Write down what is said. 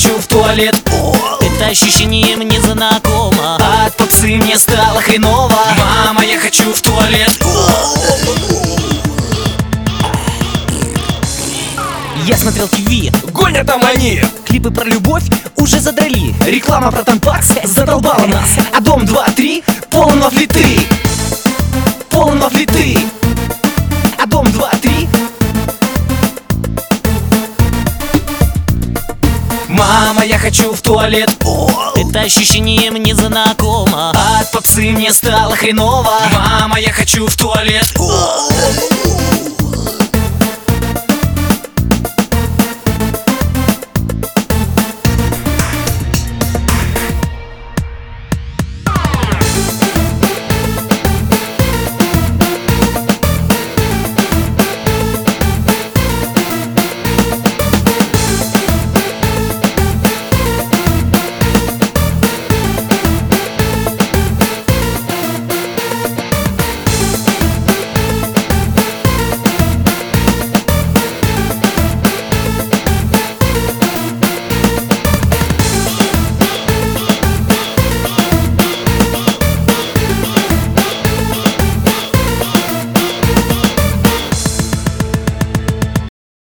хочу в туалет. Это ощущение мне знакомо. От попсы мне стало хреново. Мама, я хочу в туалет. Я смотрел ТВ, Гонят там они. клипы про любовь уже задрали. Реклама про Тампакс задолбала нас. А дом 2-3 полон во флиты. Полон во флиты. А дом 2-3. Мама, я хочу в туалет. Это ощущение мне знакомо. От попсы мне стало хреново. Мама, я хочу в туалет.